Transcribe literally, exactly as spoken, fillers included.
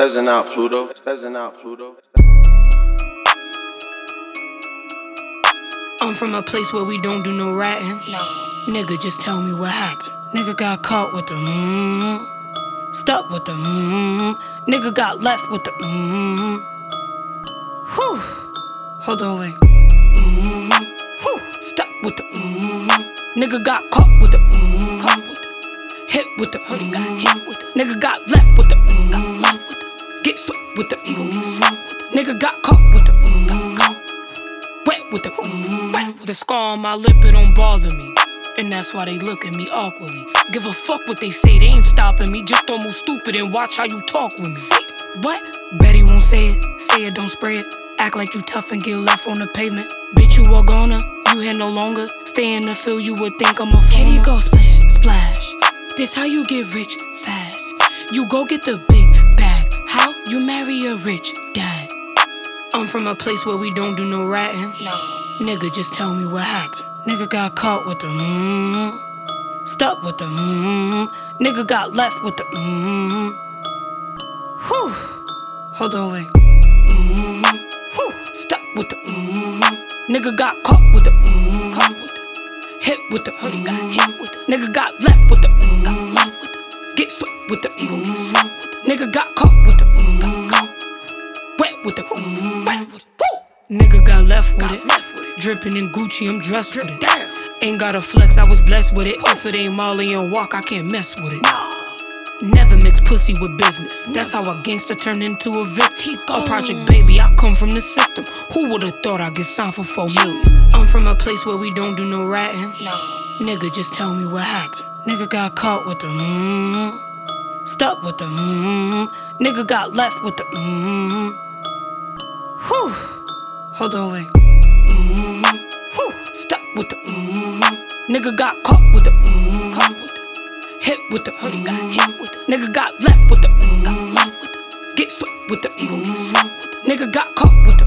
Spazzing out, Pluto. Spazzing out, Pluto. I'm from a place where we don't do no ratting. No. Nigga, just tell me what happened. Nigga got caught with the mmm. Stuck with the mmm. Nigga got left with the mmm. Whew. Hold on, wait. Mmm. Whew. Stuck with the mmm. Nigga got caught with the mmm. Caught with the hit with the hoodie. Got hit with the nigga got left with the mmm. Got left with the get swept with the mmm. Get swept with the nigga got caught with the mmm. Got caught wet with the mmm. Wet with the scar on my lip. It don't bother me. And that's why they look at me awkwardly. Give a fuck what they say, they ain't stopping me. Just don't move stupid and watch how you talk with me. Say what? Betty won't say it, say it, don't spray it. Act like you tough and get left on the pavement. Bitch, you are gonna, you here no longer. Stay in the field, you would think I'm a phone. Kitty go splish, splash. This how you get rich fast. You go get the big bag. How? You marry a rich dad. I'm from a place where we don't do no ratting. No. Nigga, just tell me what happened. Nigga got caught with the mmm. Stuck with the mmm. Nigga got left with the mmm. Whew. Hold on, wait. Mmm. Whew. Stuck with the mmm. Nigga got caught with the mmm. Caught with the hit with the hoodie. Got hit with the nigga got left with the mmm. Got left with the get swept with the mmm. Get swept with the nigga got caught with the mmm. Got caught wet with the mmm. Wet with it. Woo. Nigga got left with it. Left with it. Drippin' in Gucci, I'm dressed with it. Damn. Ain't gotta flex, I was blessed with it. If it ain't Molly and walk, I can't mess with it. Nah. Never mix pussy with business. That's how a gangster turned into a vic. A project baby, I come from the system. Who would've thought I'd get signed for four million? I'm from a place where we don't do no ratting. No. Nigga, just tell me what happened. Nigga got caught with the mmm. Stuck with the mmm. Nigga got left with the mmm. Whew. Hold on, wait. Mmm. Whew. Stuck with the mmm. Nigga got caught with the mmm. Caught with the hit with the hoodie. Got hit with the nigga got left with the mmm. Got left with the get swept with the mmm. Get swept with the nigga got caught with the